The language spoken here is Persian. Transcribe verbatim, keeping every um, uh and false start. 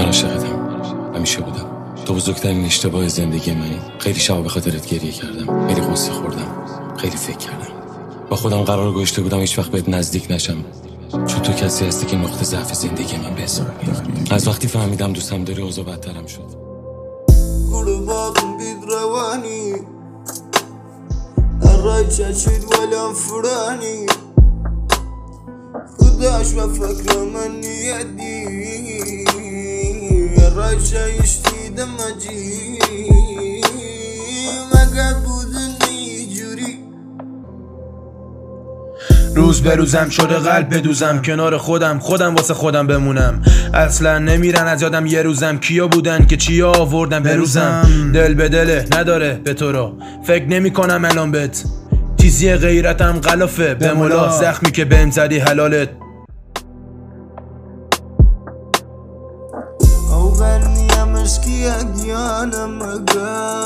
من عاشقتم، همیشه بودم. تو بزرگترین اشتباه زندگی منی. خیلی شبا به خاطرت گریه کردم، خیلی قصه خوردم، خیلی فکر کردم. با خودم قرار گذاشته بودم هیچ وقت بهت نزدیک نشم، چون تو کسی هستی که نقطه ضعف زندگی من به حساب میاد. از وقتی فهمیدم دوستم داری اوضاع بدترم شد. قرباكم بيدرواني الرجل شد ولا فراني خداش وفكر مني يدي الرجل يشتي دمجي ما قد بودني يجري روز به روزم شده قلب بدوزم، کنار خودم خودم واسه خودم بمونم. اصلا نمیرن از یادم یه روزم کیا بودن که چیا آوردن به روزم. دل به دله نداره به تو رو فکر نمی کنم الان بهت، تیزی غیرتم غلافه به مولا، زخمی که بهم زدی حلالت. أو غني يا مشكي أجيانا مقام